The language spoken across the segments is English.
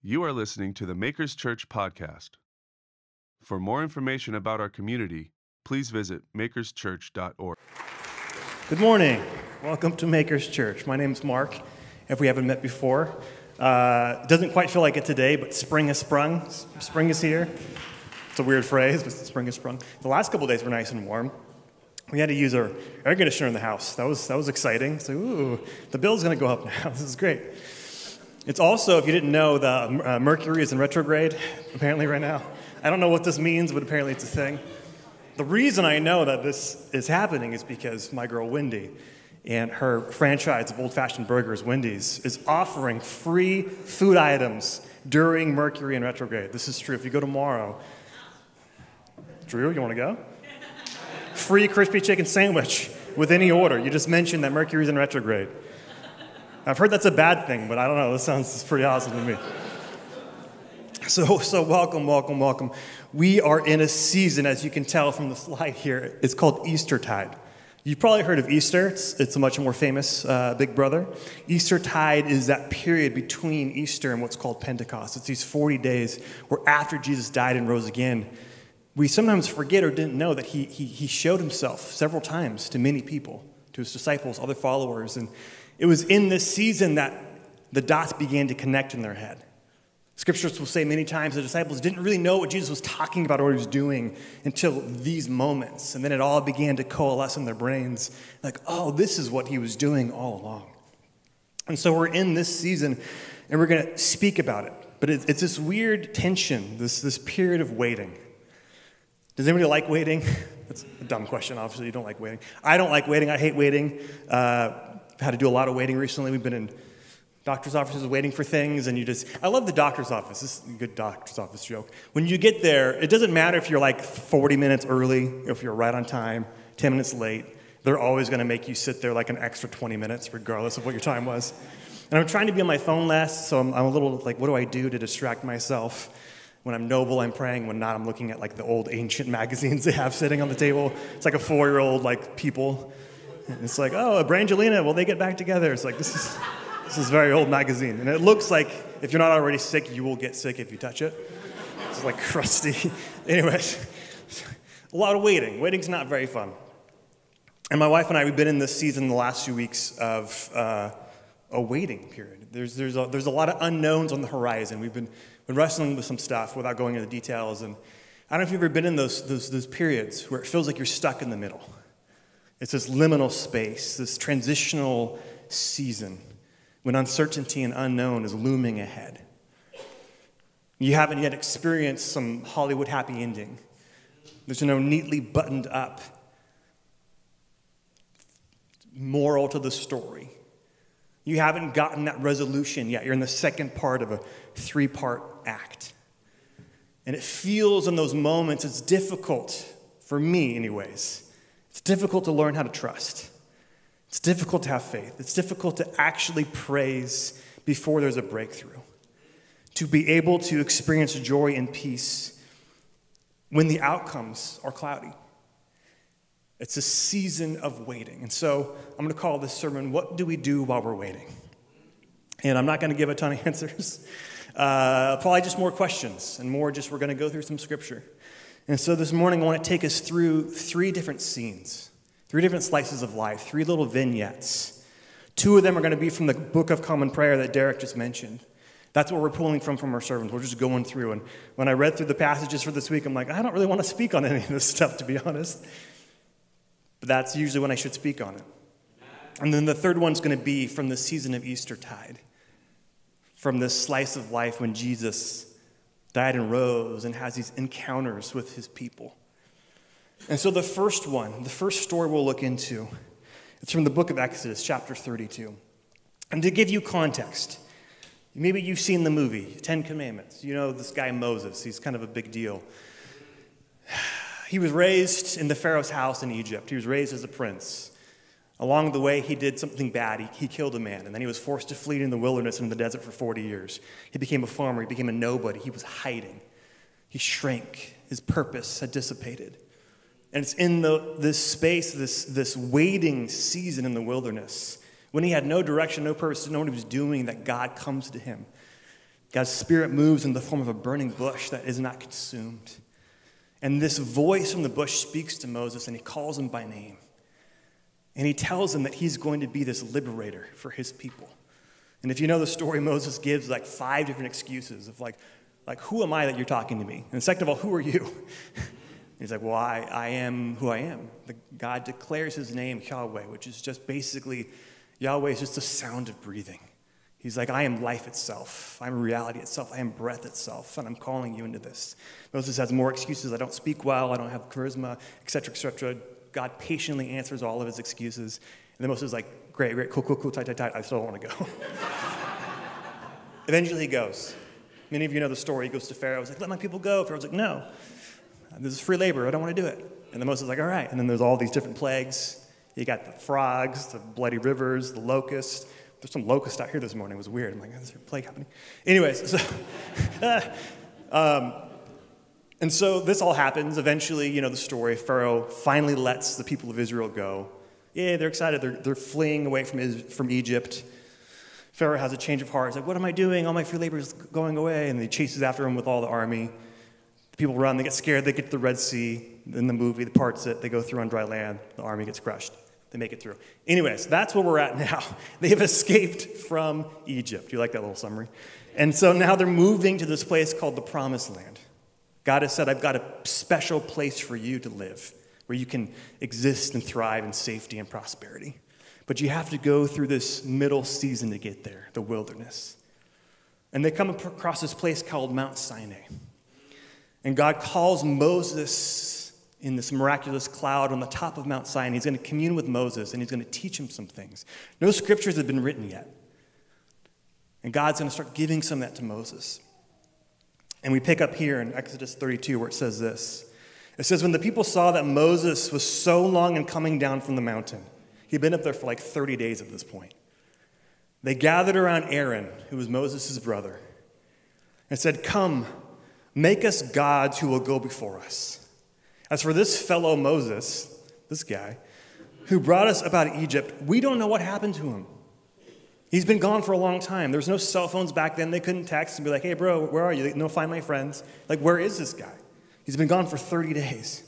You are listening to the Makers Church podcast. For more information about our community, please visit makerschurch.org. Good morning. Welcome to Makers Church. My name's Mark, if we haven't met before. It doesn't quite feel like it today, but spring has sprung. Spring is here. It's a weird phrase, but spring has sprung. The last couple of days were nice and warm. We had to use our air conditioner in the house. That was exciting. So, ooh, the bill's going to go up now. This is great. It's also, if you didn't know, the Mercury is in retrograde, apparently right now. I don't know what this means, but apparently it's a thing. The reason I know that this is happening is because my girl Wendy and her franchise of old-fashioned burgers, Wendy's, is offering free food items during Mercury in retrograde. This is true. If you go tomorrow, Drew, you want to go? Free crispy chicken sandwich with any order. You just mentioned that Mercury's in retrograde. I've heard that's a bad thing, but I don't know. This sounds pretty awesome to me. So welcome. We are in a season, as you can tell from the slide here, it's called Eastertide. You've probably heard of Easter. It's a much more famous big brother. Eastertide is that period between Easter and what's called Pentecost. It's these 40 days where after Jesus died and rose again, we sometimes forget or didn't know that he showed himself several times to many people, to his disciples, other followers. And it was in this season that the dots began to connect in their head. Scriptures will say many times the disciples didn't really know what Jesus was talking about or what he was doing until these moments. And then it all began to coalesce in their brains. Like, oh, this is what he was doing all along. And so we're in this season, and we're going to speak about it. But it's this weird tension, this period of waiting. Does anybody like waiting? That's a dumb question. Obviously, you don't like waiting. I don't like waiting. I hate waiting. I've had to do a lot of waiting recently. We've been in doctor's offices waiting for things, and I love the doctor's office. This is a good doctor's office joke. When you get there, it doesn't matter if you're like 40 minutes early, or if you're right on time, 10 minutes late. They're always going to make you sit there like an extra 20 minutes, regardless of what your time was. And I'm trying to be on my phone less, so I'm a little like, what do I do to distract myself? When I'm noble, I'm praying. When not, I'm looking at like the old ancient magazines they have sitting on the table. It's like a 4-year-old like people. And it's like, oh, Brangelina, will they get back together? It's like, this is a very old magazine. And it looks like if you're not already sick, you will get sick if you touch it. It's like crusty. Anyways, a lot of waiting. Waiting's not very fun. And my wife and I, we've been in this season the last few weeks of a waiting period. There's a lot of unknowns on the horizon. We've been wrestling with some stuff without going into the details. And I don't know if you've ever been in those periods where it feels like you're stuck in the middle. It's this liminal space, this transitional season when uncertainty and unknown is looming ahead. You haven't yet experienced some Hollywood happy ending. There's no neatly buttoned up moral to the story. You haven't gotten that resolution yet. You're in the second part of a 3-part act. And it feels in those moments, it's difficult, for me anyways, it's difficult to learn how to trust. It's difficult to have faith. It's difficult to actually praise before there's a breakthrough. To be able to experience joy and peace when the outcomes are cloudy. It's a season of waiting. And so I'm going to call this sermon, What Do We Do While We're Waiting? And I'm not going to give a ton of answers. Probably just more questions and more just we're going to go through some scripture. And so this morning I want to take us through 3 different scenes, 3 different slices of life, 3 little vignettes. 2 of them are going to be from the Book of Common Prayer that Derek just mentioned. That's what we're pulling from our sermons. We're just going through. And when I read through the passages for this week, I'm like, I don't really want to speak on any of this stuff, to be honest. But that's usually when I should speak on it. And then the third one's going to be from the season of Eastertide, from this slice of life when Jesus died and rose and has these encounters with his people. And so the first story we'll look into, it's from the book of Exodus, chapter 32. And to give you context, maybe you've seen the movie, 10 Commandments. You know this guy Moses, he's kind of a big deal. He was raised in the Pharaoh's house in Egypt. He was raised as a prince. Along the way, he did something bad. He killed a man, and then he was forced to flee in the wilderness and in the desert for 40 years. He became a farmer. He became a nobody. He was hiding. He shrank. His purpose had dissipated. And it's in this space, this waiting season in the wilderness, when he had no direction, no purpose, didn't know what he was doing, that God comes to him. God's Spirit moves in the form of a burning bush that is not consumed. And this voice from the bush speaks to Moses, and he calls him by name. And he tells him that he's going to be this liberator for his people. And if you know the story, Moses gives like 5 different excuses of like who am I that you're talking to me? And second of all, who are you? He's like, well, I am who I am. God declares his name, Yahweh, which is just basically, Yahweh is just the sound of breathing. He's like, I am life itself. I'm reality itself. I am breath itself, and I'm calling you into this. Moses has more excuses. I don't speak well. I don't have charisma, et cetera, et cetera. God patiently answers all of his excuses. And then Moses is like, great, cool, tight. I still don't want to go. Eventually he goes. Many of you know the story. He goes to Pharaoh. He's like, let my people go. Pharaoh's like, no. This is free labor. I don't want to do it. And then Moses is like, all right. And then there's all these different plagues. You got the frogs, the bloody rivers, the locusts. There's some locusts out here this morning. It was weird. I'm like, is there a plague happening? Anyways, and so this all happens. Eventually, you know the story. Pharaoh finally lets the people of Israel go. Yeah, they're excited. They're fleeing away from Egypt. Pharaoh has a change of heart. He's like, what am I doing? All my free labor is going away. And he chases after him with all the army. The people run. They get scared. They get to the Red Sea. In the movie, the parts it. They go through on dry land. The army gets crushed. They make it through. Anyways, that's where we're at now. They have escaped from Egypt. You like that little summary? And so now they're moving to this place called the Promised Land. God has said, I've got a special place for you to live, where you can exist and thrive in safety and prosperity. But you have to go through this middle season to get there, the wilderness. And they come across this place called Mount Sinai. And God calls Moses in this miraculous cloud on the top of Mount Sinai. He's going to commune with Moses, and he's going to teach him some things. No scriptures have been written yet. And God's going to start giving some of that to Moses. And we pick up here in Exodus 32 where it says this. It says, when the people saw that Moses was so long in coming down from the mountain, he'd been up there for like 30 days at this point, they gathered around Aaron, who was Moses' brother, and said, come, make us gods who will go before us. As for this fellow Moses, this guy, who brought us about Egypt, we don't know what happened to him. He's been gone for a long time. There was no cell phones back then. They couldn't text and be like, hey, bro, where are you? No, find my friends. Like, where is this guy? He's been gone for 30 days.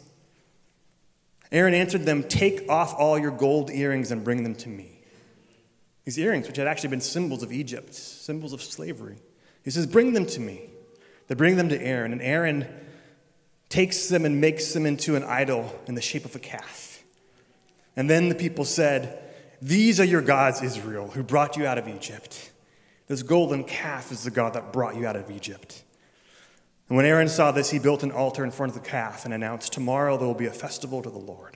Aaron answered them, take off all your gold earrings and bring them to me. These earrings, which had actually been symbols of Egypt, symbols of slavery. He says, bring them to me. They bring them to Aaron, and Aaron takes them and makes them into an idol in the shape of a calf. And then the people said, these are your gods, Israel, who brought you out of Egypt. This golden calf is the God that brought you out of Egypt. And when Aaron saw this, he built an altar in front of the calf and announced, tomorrow there will be a festival to the Lord.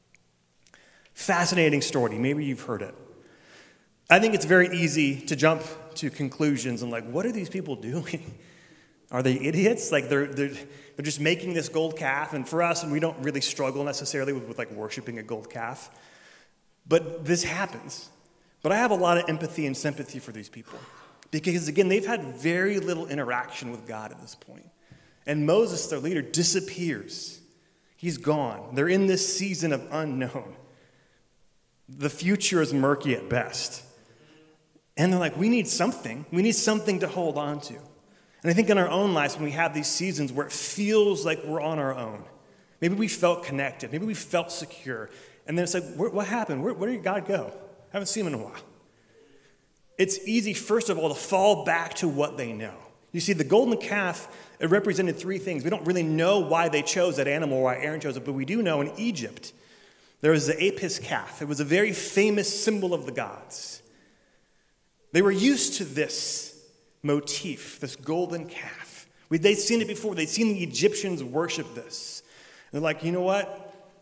Fascinating story. Maybe you've heard it. I think it's very easy to jump to conclusions and like, what are these people doing? Are they idiots? Like they're just making this gold calf, and for us, and we don't really struggle necessarily with like worshiping a gold calf. But this happens. But I have a lot of empathy and sympathy for these people. Because again, they've had very little interaction with God at this point. And Moses, their leader, disappears. He's gone. They're in this season of unknown. The future is murky at best. And they're like, we need something. We need something to hold on to. And I think in our own lives, when we have these seasons where it feels like we're on our own, maybe we felt connected, maybe we felt secure, and then it's like, what happened? Where did God go? I haven't seen him in a while. It's easy, first of all, to fall back to what they know. You see, the golden calf, it represented 3 things. We don't really know why they chose that animal, why Aaron chose it, but we do know in Egypt, there was the Apis calf. It was a very famous symbol of the gods. They were used to this motif, this golden calf. They'd seen it before. They'd seen the Egyptians worship this. And they're like, you know what?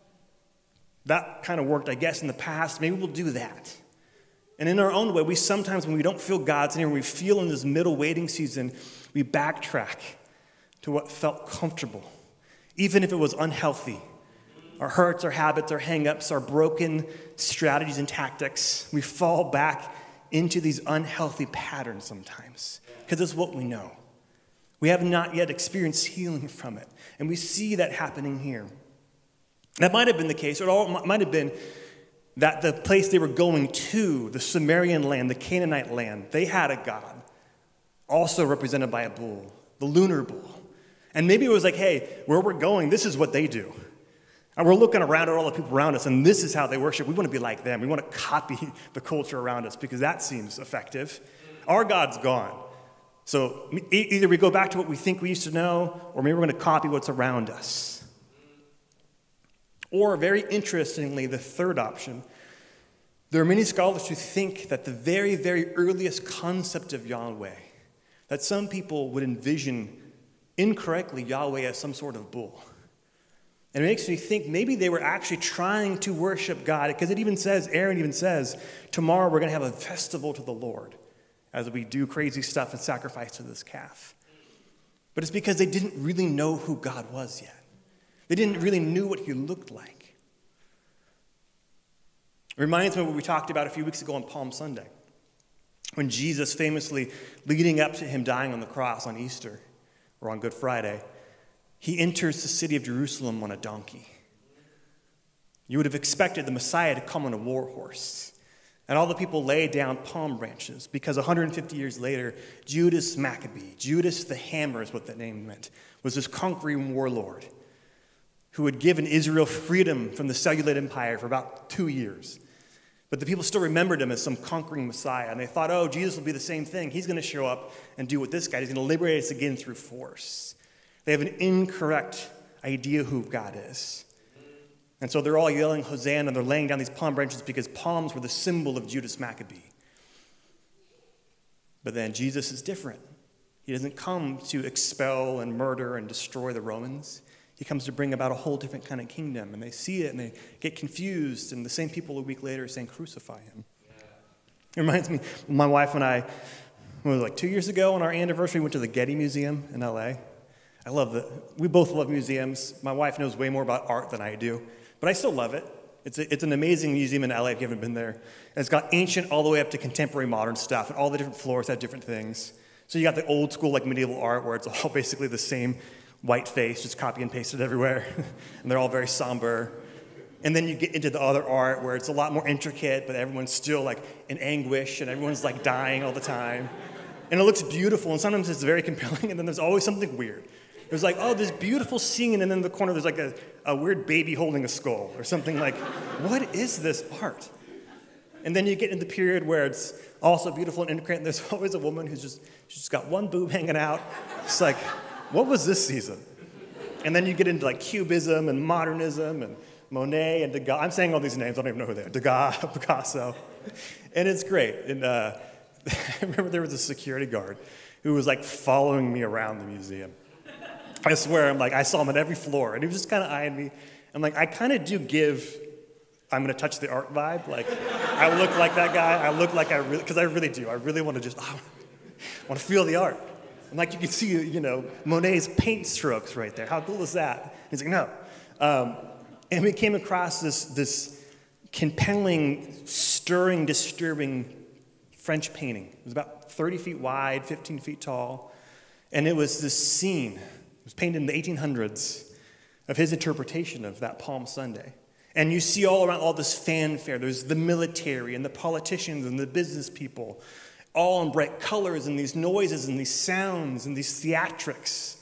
That kind of worked, I guess, in the past. Maybe we'll do that. And in our own way, we sometimes, when we don't feel God's near, when we feel in this middle waiting season, we backtrack to what felt comfortable, even if it was unhealthy. Our hurts, our habits, our hang-ups, our broken strategies and tactics, we fall back into these unhealthy patterns sometimes because it's what we know. We have not yet experienced healing from it. And we see that happening here. That might have been the case, or it might have been that the place they were going to, the Sumerian land, the Canaanite land, they had a god. also represented by a bull, the lunar bull. And maybe it was like, hey, where we're going, this is what they do. And we're looking around at all the people around us, and this is how they worship. We want to be like them. We want to copy the culture around us because that seems effective. Our God's gone. So either we go back to what we think we used to know, or maybe we're going to copy what's around us. Or, very interestingly, the third option, there are many scholars who think that the very, very earliest concept of Yahweh, that some people would envision incorrectly Yahweh as some sort of bull. And it makes me think maybe they were actually trying to worship God, because it even says, Aaron even says, tomorrow we're going to have a festival to the Lord as we do crazy stuff and sacrifice to this calf. But it's because they didn't really know who God was yet. They didn't really know what he looked like. It reminds me of what we talked about a few weeks ago on Palm Sunday, when Jesus famously, leading up to him dying on the cross on Easter or on Good Friday, he enters the city of Jerusalem on a donkey. You would have expected the Messiah to come on a war horse. And all the people lay down palm branches because 150 years later, Judas Maccabee, Judas the Hammer is what that name meant, was this conquering warlord who had given Israel freedom from the Seleucid Empire for about 2 years. But the people still remembered him as some conquering Messiah. And they thought, oh, Jesus will be the same thing. He's going to show up and do what this guy is. He's going to liberate us again through force. They have an incorrect idea who God is. And so they're all yelling Hosanna, and they're laying down these palm branches because palms were the symbol of Judas Maccabee. But then Jesus is different. He doesn't come to expel and murder and destroy the Romans. He comes to bring about a whole different kind of kingdom. And they see it and they get confused. And the same people a week later are saying, crucify him. It reminds me, my wife and I, what was it, like 2 years ago on our anniversary, we went to the Getty Museum in LA. I love it. We both love museums. My wife knows way more about art than I do. But I still love it. It's an amazing museum in LA if you haven't been there. And it's got ancient all the way up to contemporary modern stuff. And all the different floors have different things. So you got the old school like medieval art where it's all basically the same white face, just copy and pasted everywhere. And they're all very somber. And then you get into the other art where it's a lot more intricate, but everyone's still like in anguish and everyone's like dying all the time. And it looks beautiful, and sometimes it's very compelling, and then there's always something weird. There's like, oh, this beautiful scene, and then in the corner there's like a weird baby holding a skull or something like, what is this art? And then you get in the period where it's also beautiful and intricate, and there's always a woman she's just got one boob hanging out. It's like, what was this season? And then you get into like Cubism and modernism and Monet and Degas. I'm saying all these names, I don't even know who they are. Degas, Picasso. And it's great. And I remember there was a security guard who was like following me around the museum. I swear, I saw him on every floor, and he was just kind of eyeing me. I'm like, I kind of do give, I'm going to touch the art vibe. Like, I look like that guy. I look like because I really do. I really want to just, I want to feel the art. And like you can see, Monet's paint strokes right there. How cool is that? He's like, no. And we came across this compelling, stirring, disturbing French painting. It was about 30 feet wide, 15 feet tall. And it was this scene. It was painted in the 1800s of his interpretation of that Palm Sunday. And you see all around all this fanfare. There's the military and the politicians and the business people, all in bright colors and these noises and these sounds and these theatrics.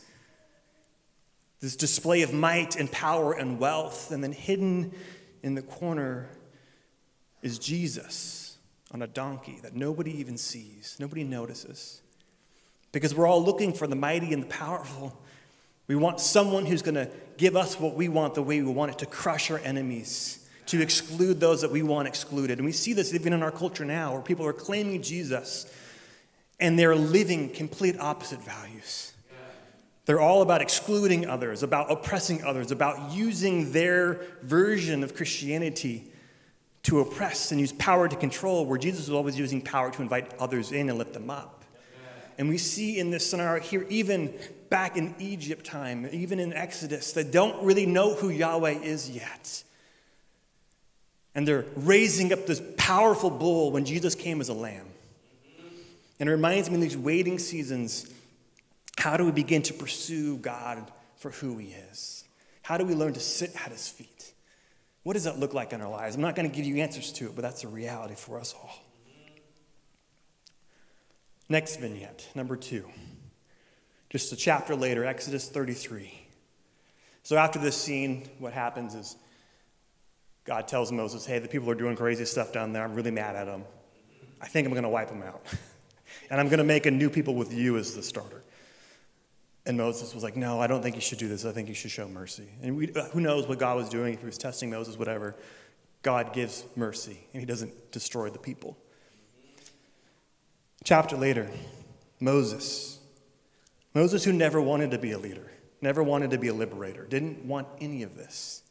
This display of might and power and wealth. And then hidden in the corner is Jesus on a donkey that nobody even sees, nobody notices. Because we're all looking for the mighty and the powerful. We want someone who's going to give us what we want the way we want it, to crush our enemies, to exclude those that we want excluded. And we see this even in our culture now, where people are claiming Jesus, and they're living complete opposite values. They're all about excluding others, about oppressing others, about using their version of Christianity to oppress and use power to control, where Jesus was always using power to invite others in and lift them up. And we see in this scenario here, even back in Egypt time, even in Exodus, they don't really know who Yahweh is yet. And they're raising up this powerful bull when Jesus came as a lamb. And it reminds me in these waiting seasons, how do we begin to pursue God for who he is? How do we learn to sit at his feet? What does that look like in our lives? I'm not going to give you answers to it, but that's a reality for us all. Next vignette, number 2. Just a chapter later, Exodus 33. So after this scene, what happens is God tells Moses, hey, the people are doing crazy stuff down there. I'm really mad at them. I think I'm going to wipe them out. And I'm going to make a new people with you as the starter. And Moses was like, no, I don't think you should do this. I think you should show mercy. And who knows what God was doing, if he was testing Moses, whatever. God gives mercy, and he doesn't destroy the people. Chapter later, Moses, who never wanted to be a leader, never wanted to be a liberator, didn't want any of this.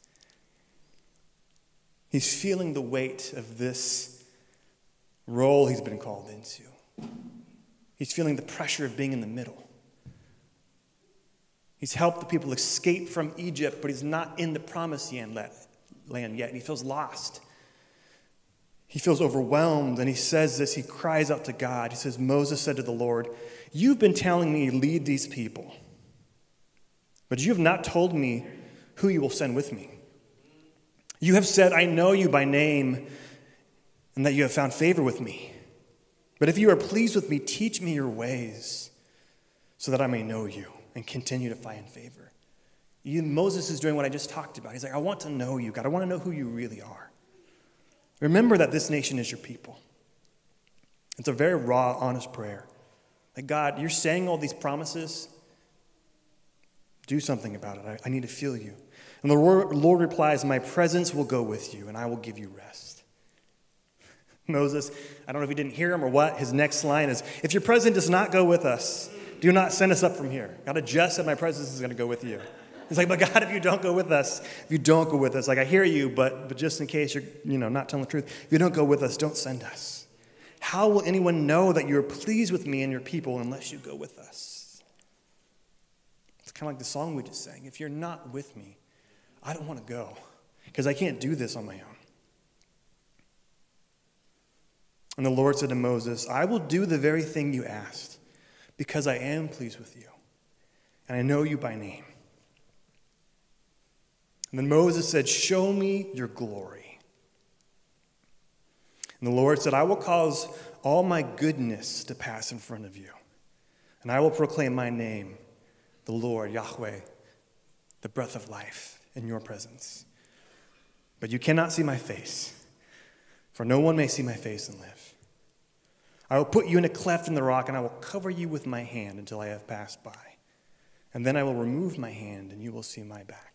He's feeling the weight of this role he's been called into. He's feeling the pressure of being in the middle. He's helped the people escape from Egypt, but he's not in the promised land yet, and he feels lost. He feels overwhelmed, and he says this, he cries out to God. He says, Moses said to the Lord, you've been telling me lead these people, but you have not told me who you will send with me. You have said, I know you by name, and that you have found favor with me. But if you are pleased with me, teach me your ways, so that I may know you and continue to find favor. Moses is doing what I just talked about. He's like, I want to know you, God. I want to know who you really are. Remember that this nation is your people. It's a very raw, honest prayer. Like, God, you're saying all these promises. Do something about it. I need to feel you. And the Lord replies, my presence will go with you, and I will give you rest. Moses, I don't know if you didn't hear him or what. His next line is, if your presence does not go with us, do not send us up from here. God just said my presence is going to go with you. He's like, but God, if you don't go with us, like I hear you, but just in case you're not telling the truth, if you don't go with us, don't send us. How will anyone know that you are pleased with me and your people unless you go with us? It's kind of like the song we just sang. If you're not with me, I don't want to go because I can't do this on my own. And the Lord said to Moses, I will do the very thing you asked because I am pleased with you and I know you by name. And then Moses said, show me your glory. And the Lord said, I will cause all my goodness to pass in front of you. And I will proclaim my name, the Lord, Yahweh, the breath of life, in your presence. But you cannot see my face, for no one may see my face and live. I will put you in a cleft in the rock, and I will cover you with my hand until I have passed by. And then I will remove my hand, and you will see my back.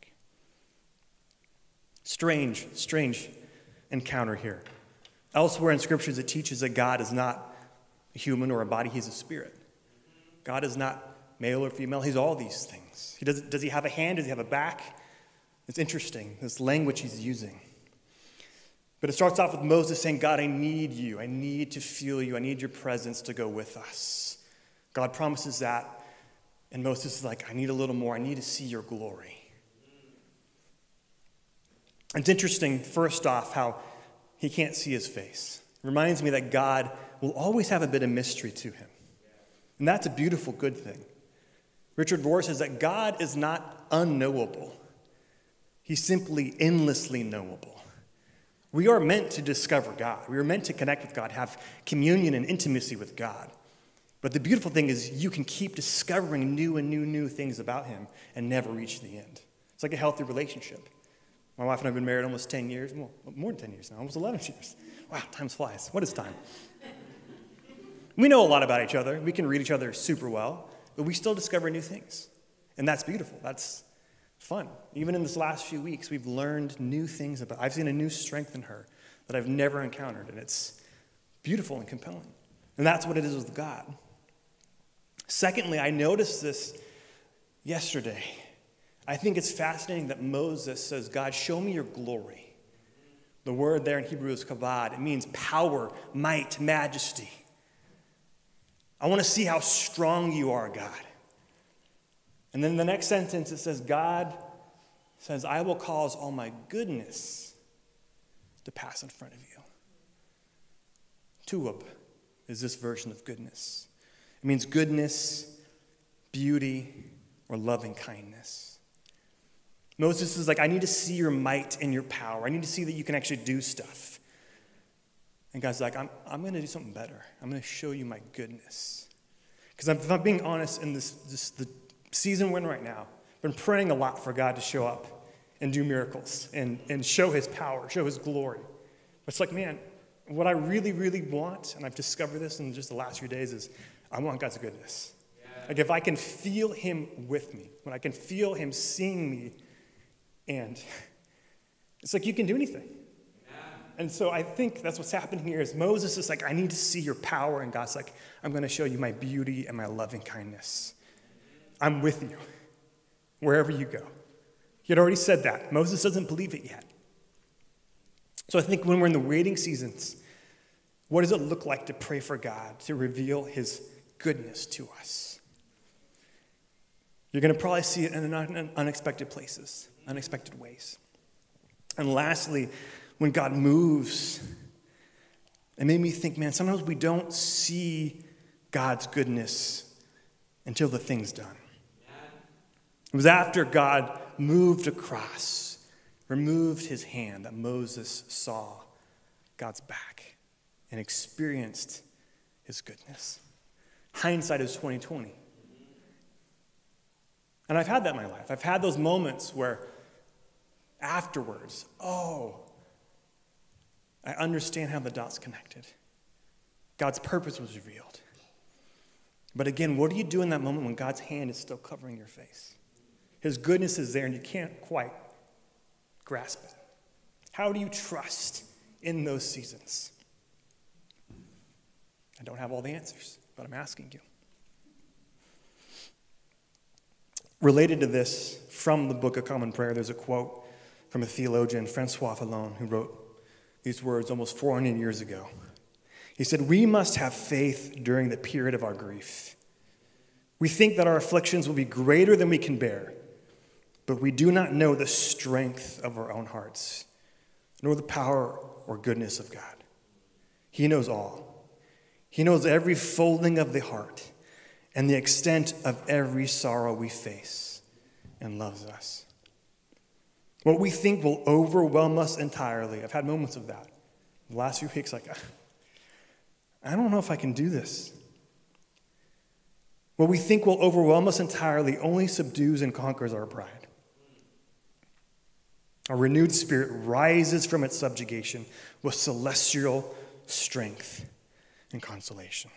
Strange encounter here. Elsewhere in scriptures, it teaches that God is not a human or a body, he's a spirit. God is not male or female, he's all these things. Does he have a hand? Does he have a back? It's interesting, this language he's using. But it starts off with Moses saying, God, I need you. I need to feel you. I need your presence to go with us. God promises that. And Moses is like, I need a little more. I need to see your glory. It's interesting, first off, how he can't see his face. It reminds me that God will always have a bit of mystery to him. And that's a beautiful, good thing. Richard Rohr says that God is not unknowable. He's simply endlessly knowable. We are meant to discover God. We are meant to connect with God, have communion and intimacy with God. But the beautiful thing is you can keep discovering new things about him and never reach the end. It's like a healthy relationship. My wife and I have been married almost 10 years, well, more than 10 years now, almost 11 years. Wow, time flies. What is time? We know a lot about each other. We can read each other super well, but we still discover new things. And that's beautiful. That's fun. Even in this last few weeks, we've learned new things about, I've seen a new strength in her that I've never encountered, and it's beautiful and compelling. And that's what it is with God. Secondly, I noticed this yesterday. I think it's fascinating that Moses says, God, show me your glory. The word there in Hebrew is kabod. It means power, might, majesty. I want to see how strong you are, God. And then the next sentence, it says, God says, I will cause all my goodness to pass in front of you. Tuwab is this version of goodness. It means goodness, beauty, or loving kindness. Moses is like, I need to see your might and your power. I need to see that you can actually do stuff. And God's like, I'm going to do something better. I'm going to show you my goodness. Because if I'm being honest, in the season we're in right now, I've been praying a lot for God to show up and do miracles and show his power, show his glory. But it's like, man, what I really, really want, and I've discovered this in just the last few days, is I want God's goodness. Yeah. Like if I can feel him with me, when I can feel him seeing me, and it's like you can do anything. And so I think that's what's happening here is Moses is like, I need to see your power. And God's like, I'm going to show you my beauty and my loving kindness. I'm with you wherever you go. He had already said that. Moses doesn't believe it yet. So I think when we're in the waiting seasons, what does it look like to pray for God to reveal his goodness to us? You're going to probably see it in unexpected places, unexpected ways. And lastly, when God moves, it made me think, man, sometimes we don't see God's goodness until the thing's done. It was after God moved across, removed his hand, that Moses saw God's back and experienced his goodness. Hindsight is 20/20. And I've had that in my life. I've had those moments where afterwards, I understand how the dots connected. God's purpose was revealed. But again, what do you do in that moment when God's hand is still covering your face? His goodness is there and you can't quite grasp it. How do you trust in those seasons? I don't have all the answers, but I'm asking you. Related to this, from the Book of Common Prayer, there's a quote from a theologian, Francois Vallon, who wrote these words almost 400 years ago. He said, "We must have faith during the period of our grief. We think that our afflictions will be greater than we can bear, but we do not know the strength of our own hearts, nor the power or goodness of God. He knows all. He knows every folding of the heart and the extent of every sorrow we face, and loves us. What we think will overwhelm us entirely." I've had moments of that. The last few weeks, like, I don't know if I can do this. What we think will overwhelm us entirely only subdues and conquers our pride. Our renewed spirit rises from its subjugation with celestial strength and consolation.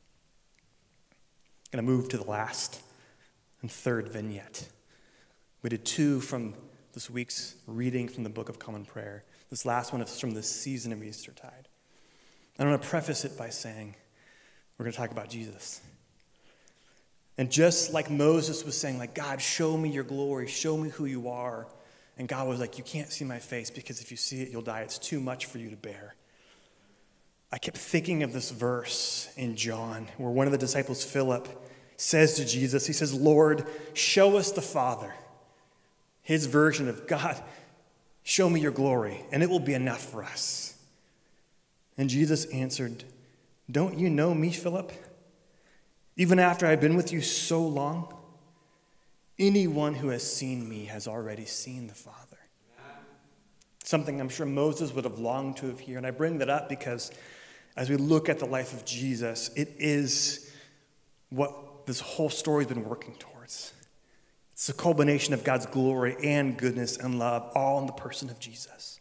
I'm going to move to the last and third vignette. We did two from this week's reading from the Book of Common Prayer. This last one is from the season of Eastertide. I want to preface it by saying we're going to talk about Jesus. And just like Moses was saying, like, God, show me your glory, show me who you are. And God was like, you can't see my face because if you see it, you'll die. It's too much for you to bear. I kept thinking of this verse in John where one of the disciples, Philip, says to Jesus, he says, "Lord, show us the Father." His version of, God, show me your glory, and it will be enough for us. And Jesus answered, "Don't you know me, Philip? Even after I've been with you so long, anyone who has seen me has already seen the Father." Something I'm sure Moses would have longed to have heard. And I bring that up because as we look at the life of Jesus, it is what this whole story has been working towards. It's a culmination of God's glory and goodness and love, all in the person of Jesus.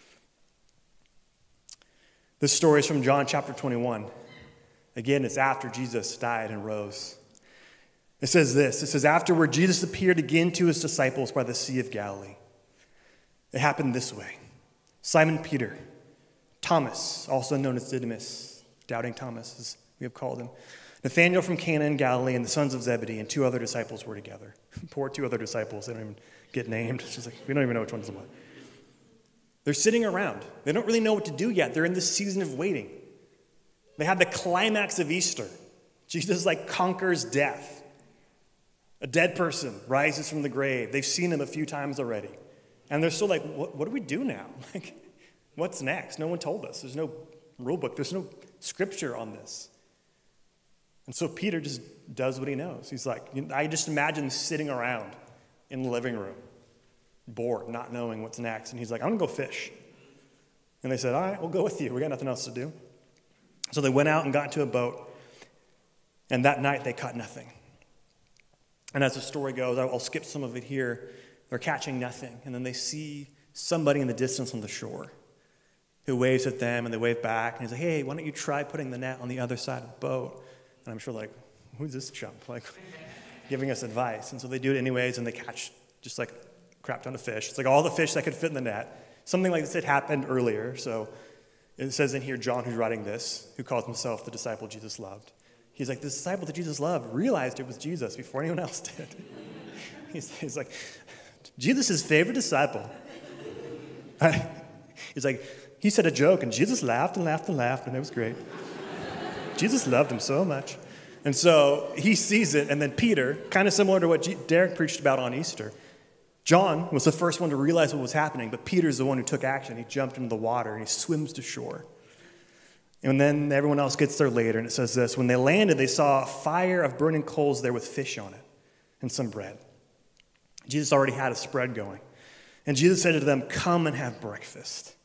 This story is from John chapter 21. Again, it's after Jesus died and rose. It says this. It says, "Afterward, Jesus appeared again to his disciples by the Sea of Galilee. It happened this way. Simon Peter, Thomas, also known as Didymus, Doubting Thomas, as we have called him, Nathanael from Cana in Galilee, and the sons of Zebedee, and two other disciples were together." Poor two other disciples. They don't even get named. It's just like, we don't even know which one's the one. They're sitting around. They don't really know what to do yet. They're in this season of waiting. They had the climax of Easter. Jesus conquers death. A dead person rises from the grave. They've seen him a few times already. And they're still like, what do we do now? What's next? No one told us. There's no rule book. There's no scripture on this. And so Peter just does what he knows. He's like, I just imagine sitting around in the living room, bored, not knowing what's next. And he's like, I'm going to go fish. And they said, all right, we'll go with you. We got nothing else to do. So they went out and got into a boat. And that night they caught nothing. And as the story goes, I'll skip some of it here. They're catching nothing. And then they see somebody in the distance on the shore who waves at them, and they wave back. And he's like, hey, why don't you try putting the net on the other side of the boat? And I'm sure, like, who's this chump? Like, giving us advice. And so they do it anyways, and they catch just like a crap ton of fish. It's like all the fish that could fit in the net. Something like this had happened earlier. So it says in here, John, who's writing this, who calls himself the disciple Jesus loved. He's like, the disciple that Jesus loved realized it was Jesus before anyone else did. He's like, Jesus' favorite disciple. He's like, he said a joke, and Jesus laughed and laughed and laughed, and it was great. Jesus loved him so much. And so he sees it, and then Peter, kind of similar to what Derek preached about on Easter, John was the first one to realize what was happening, but Peter's the one who took action. He jumped into the water, and he swims to shore. And then everyone else gets there later, and it says this: when they landed, they saw a fire of burning coals there with fish on it and some bread. Jesus already had a spread going. And Jesus said to them, come and have breakfast.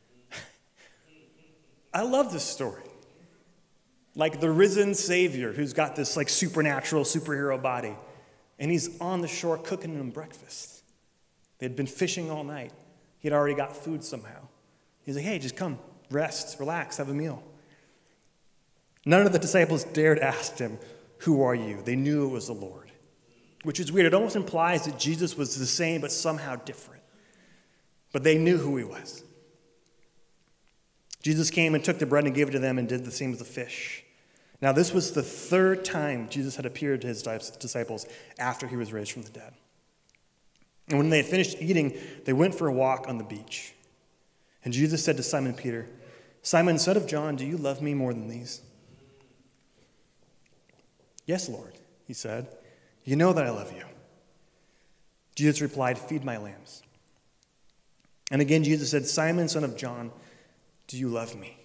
I love this story. Like the risen Savior who's got this like supernatural superhero body. And he's on the shore cooking them breakfast. They'd been fishing all night. He'd already got food somehow. He's like, hey, just come, rest, relax, have a meal. None of the disciples dared ask him, who are you? They knew it was the Lord. Which is weird. It almost implies that Jesus was the same but somehow different. But they knew who he was. Jesus came and took the bread and gave it to them and did the same with the fish. Now, this was the third time Jesus had appeared to his disciples after he was raised from the dead. And when they had finished eating, they went for a walk on the beach. And Jesus said to Simon Peter, Simon, son of John, do you love me more than these? Yes, Lord, he said. You know that I love you. Jesus replied, feed my lambs. And again, Jesus said, Simon, son of John, do you love me?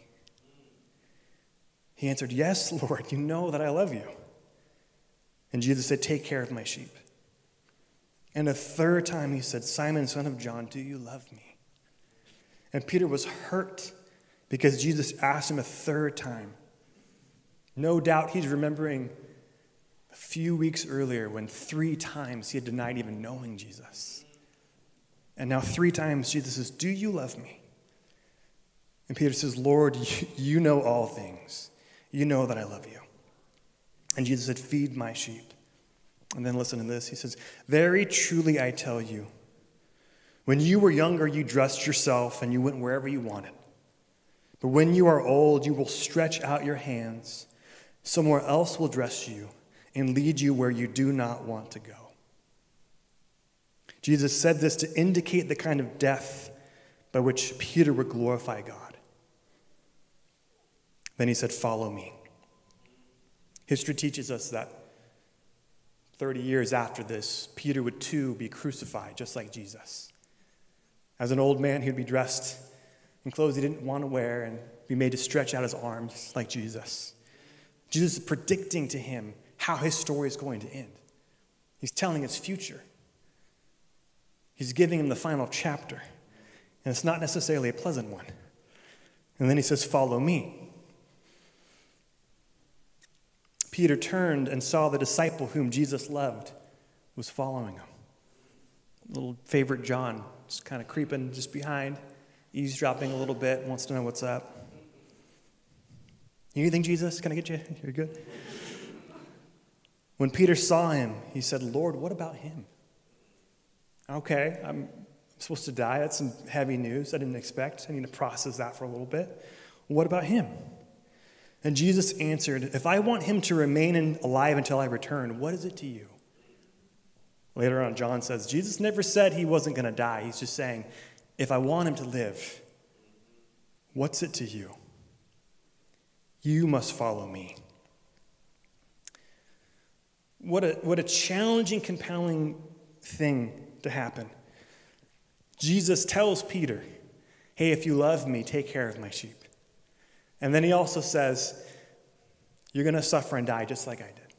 He answered, yes, Lord, you know that I love you. And Jesus said, take care of my sheep. And a third time he said, Simon, son of John, do you love me? And Peter was hurt because Jesus asked him a third time. No doubt he's remembering a few weeks earlier when 3 times he had denied even knowing Jesus. And now 3 times Jesus says, do you love me? And Peter says, Lord, you know all things. You know that I love you. And Jesus said, feed my sheep. And then listen to this. He says, very truly I tell you, when you were younger, you dressed yourself and you went wherever you wanted. But when you are old, you will stretch out your hands. Someone else will dress you and lead you where you do not want to go. Jesus said this to indicate the kind of death by which Peter would glorify God. Then he said, follow me. History teaches us that 30 years after this, Peter would too be crucified, just like Jesus. As an old man, he'd be dressed in clothes he didn't want to wear and be made to stretch out his arms like Jesus. Jesus is predicting to him how his story is going to end. He's telling his future. He's giving him the final chapter. And it's not necessarily a pleasant one. And then he says, follow me. Peter turned and saw the disciple whom Jesus loved was following him. Little favorite John, just kind of creeping just behind, eavesdropping a little bit, wants to know what's up. Anything, Jesus? Can I get you? You're good? When Peter saw him, he said, Lord, what about him? Okay, I'm supposed to die. That's some heavy news I didn't expect. I need to process that for a little bit. What about him? And Jesus answered, if I want him to remain alive until I return, what is it to you? Later on, John says, Jesus never said he wasn't going to die. He's just saying, if I want him to live, what's it to you? You must follow me. What a challenging, compelling thing to happen. Jesus tells Peter, hey, if you love me, take care of my sheep. And then he also says, you're going to suffer and die just like I did.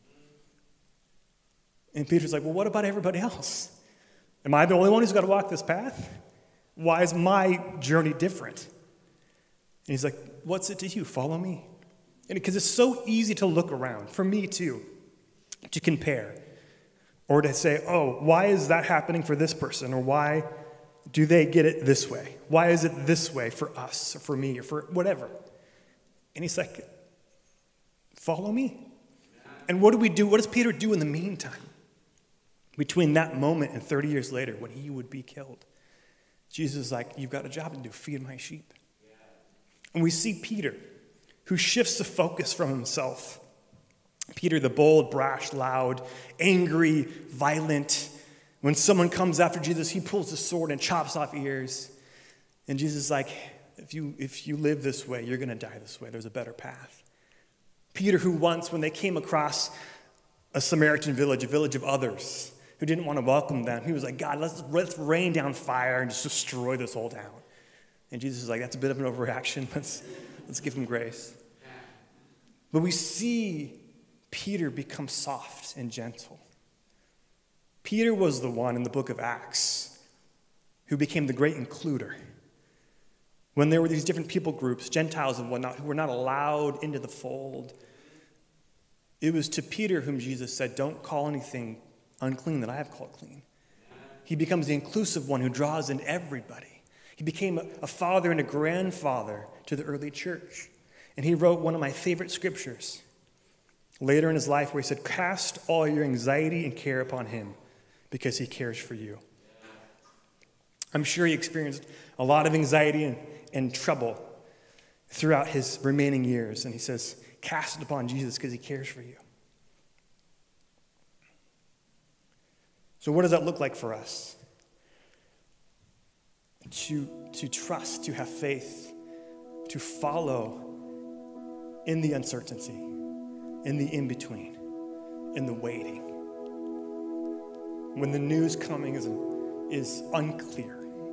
And Peter's like, well, what about everybody else? Am I the only one who's got to walk this path? Why is my journey different? And he's like, what's it to you? Follow me. And because it's so easy to look around, for me too, to compare, or to say, oh, why is that happening for this person? Or why do they get it this way? Why is it this way for us, or for me, or for whatever? And he's like, follow me. And what do we do? What does Peter do in the meantime? Between that moment and 30 years later when he would be killed. Jesus is like, you've got a job to do, feed my sheep. And we see Peter, who shifts the focus from himself. Peter, the bold, brash, loud, angry, violent. When someone comes after Jesus, he pulls the sword and chops off ears. And Jesus is like, if you live this way, you're going to die this way. There's a better path. Peter, who once, when they came across a Samaritan village, a village of others, who didn't want to welcome them, he was like, God, let's rain down fire and just destroy this whole town. And Jesus is like, that's a bit of an overreaction. Let's give him grace. But we see Peter become soft and gentle. Peter was the one in the book of Acts who became the great includer. When there were these different people groups, Gentiles and whatnot, who were not allowed into the fold, it was to Peter whom Jesus said, don't call anything unclean that I have called clean. He becomes the inclusive one who draws in everybody. He became a father and a grandfather to the early church. And he wrote one of my favorite scriptures later in his life where he said, cast all your anxiety and care upon him because he cares for you. I'm sure he experienced a lot of anxiety and trouble throughout his remaining years. And he says, cast it upon Jesus because he cares for you. So what does that look like for us? To trust, to have faith, to follow in the uncertainty, in the in-between, in the waiting. When the news coming is unclear.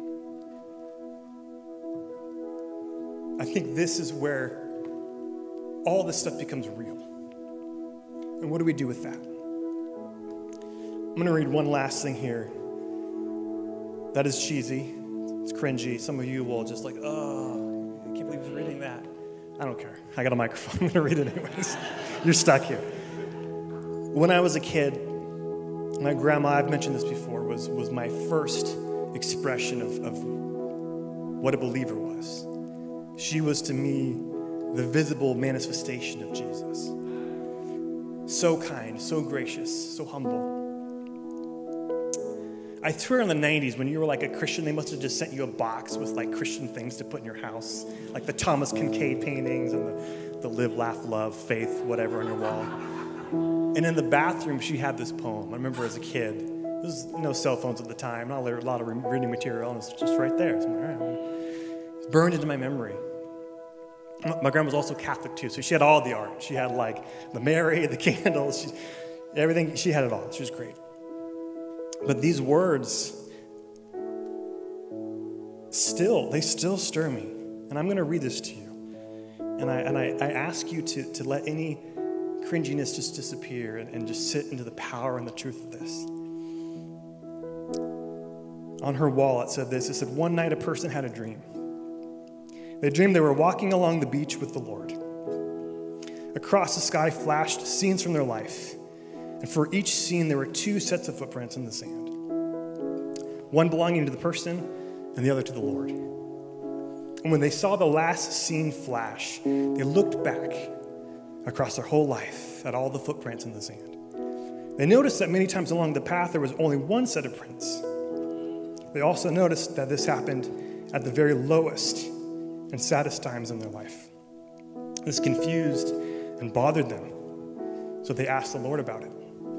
I think this is where all this stuff becomes real. And what do we do with that? I'm going to read one last thing here. That is cheesy. It's cringy. Some of you will just like, oh, I can't believe he's reading that. I don't care. I got a microphone. I'm going to read it anyways. You're stuck here. When I was a kid, my grandma, I've mentioned this before, was my first expression of what a believer was. She was to me the visible manifestation of Jesus. So kind, so gracious, so humble. I swear in the 90s, when you were like a Christian, they must have just sent you a box with like Christian things to put in your house, like the Thomas Kincaid paintings and the Live, Laugh, Love, Faith, whatever on your wall. And in the bathroom, she had this poem. I remember as a kid, there was no cell phones at the time, not a lot of reading material, and it's just right there. It's burned into my memory. My grandma was also Catholic too, so she had all the art. She had like the Mary, the candles, everything. She had it all. She was great. But these words they still stir me. And I'm going to read this to you. And I ask you to let any cringiness just disappear and just sit into the power and the truth of this. On her wall, it said this. It said, one night a person had a dream. They dreamed they were walking along the beach with the Lord. Across the sky flashed scenes from their life. And for each scene, there were two sets of footprints in the sand. One belonging to the person and the other to the Lord. And when they saw the last scene flash, they looked back across their whole life at all the footprints in the sand. They noticed that many times along the path, there was only one set of prints. They also noticed that this happened at the very lowest and saddest times in their life. This confused and bothered them, so they asked the Lord about it.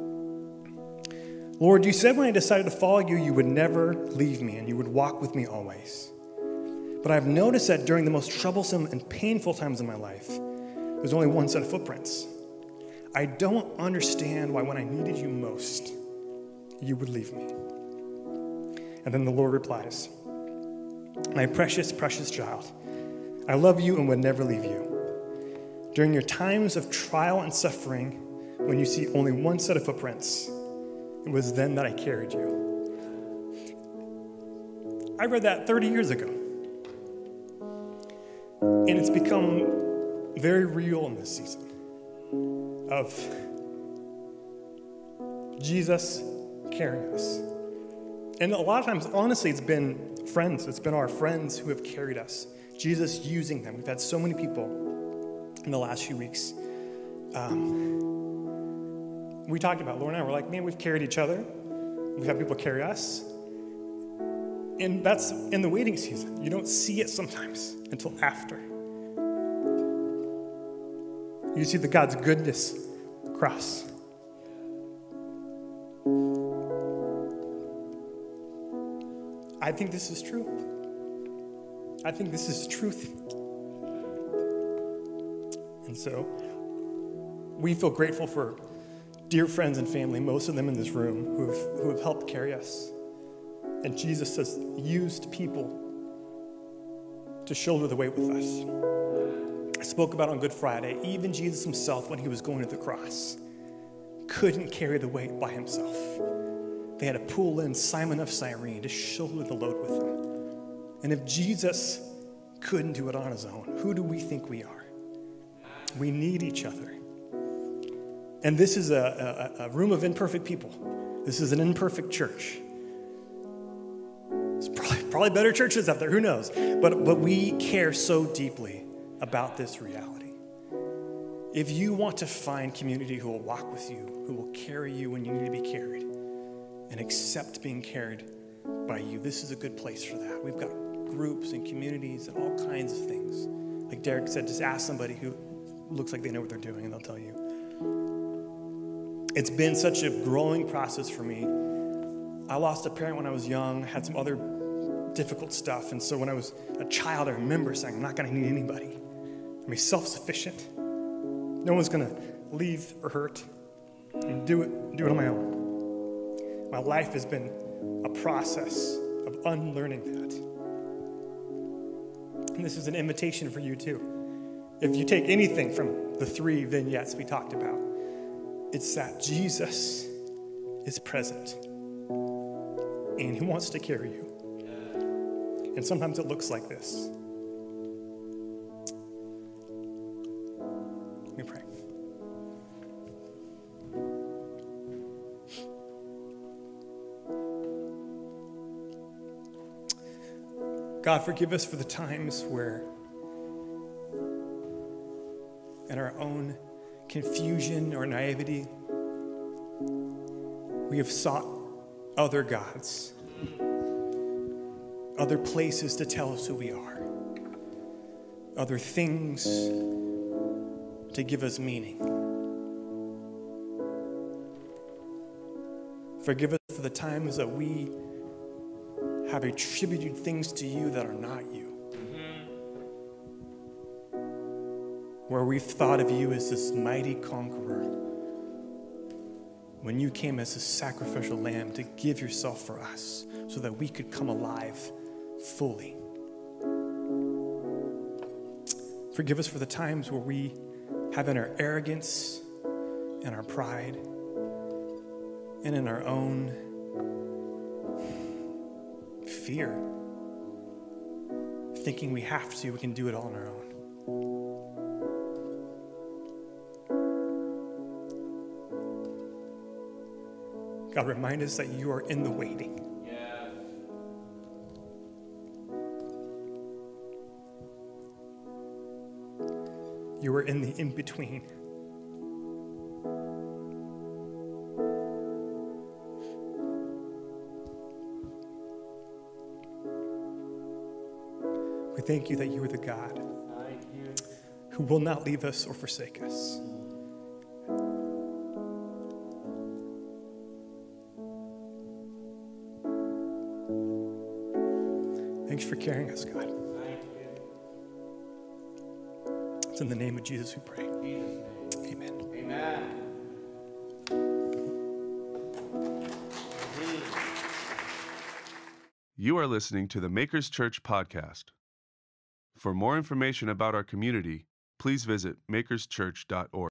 Lord, you said when I decided to follow you, you would never leave me and you would walk with me always. But I've noticed that during the most troublesome and painful times in my life, there's only one set of footprints. I don't understand why when I needed you most, you would leave me. And then the Lord replies, my precious, precious child, I love you and would never leave you. During your times of trial and suffering, when you see only one set of footprints, it was then that I carried you. I read that 30 years ago. And it's become very real in this season of Jesus carrying us. And a lot of times, honestly, it's been friends. It's been our friends who have carried us. Jesus using them. We've had so many people in the last few weeks. We talked about, Laura and I, we're like, man, we've carried each other. We've had people carry us. And that's in the waiting season. You don't see it sometimes until after. You see the God's goodness across. I think this is true. I think this is truth. And so we feel grateful for dear friends and family, most of them in this room, who have helped carry us. And Jesus has used people to shoulder the weight with us. I spoke about on Good Friday, even Jesus himself, when he was going to the cross, couldn't carry the weight by himself. They had to pull in Simon of Cyrene to shoulder the load with him. And if Jesus couldn't do it on his own, who do we think we are? We need each other. And this is a room of imperfect people. This is an imperfect church. There's probably better churches out there, who knows? But we care so deeply about this reality. If you want to find community who will walk with you, who will carry you when you need to be carried, and accept being carried by you, this is a good place for that. We've got groups and communities and all kinds of things. Like Derek said, just ask somebody who looks like they know what they're doing and they'll tell you. It's been such a growing process for me. I lost a parent when I was young, had some other difficult stuff, and so when I was a child, I remember saying, I'm not gonna need anybody. I'm gonna be self-sufficient. No one's gonna leave or hurt, and do it on my own. My life has been a process of unlearning that. And this is an invitation for you too. If you take anything from the 3 vignettes we talked about, it's that Jesus is present and he wants to carry you. And sometimes it looks like this. Let me pray. God, forgive us for the times where, in our own confusion or naivety, we have sought other gods, other places to tell us who we are, other things to give us meaning. Forgive us for the times that we have attributed things to you that are not you. Where we've thought of you as this mighty conqueror when you came as a sacrificial lamb to give yourself for us so that we could come alive fully. Forgive us for the times where we have in our arrogance and our pride and in our own fear, thinking we can do it all on our own. God, remind us that you are in the waiting. Yeah. You are in the in-between. We thank you that you are the God who will not leave us or forsake us. Thanks for carrying us, God. It's in the name of Jesus we pray. Amen. Amen. You are listening to the Makers Church podcast. For more information about our community, please visit makerschurch.org.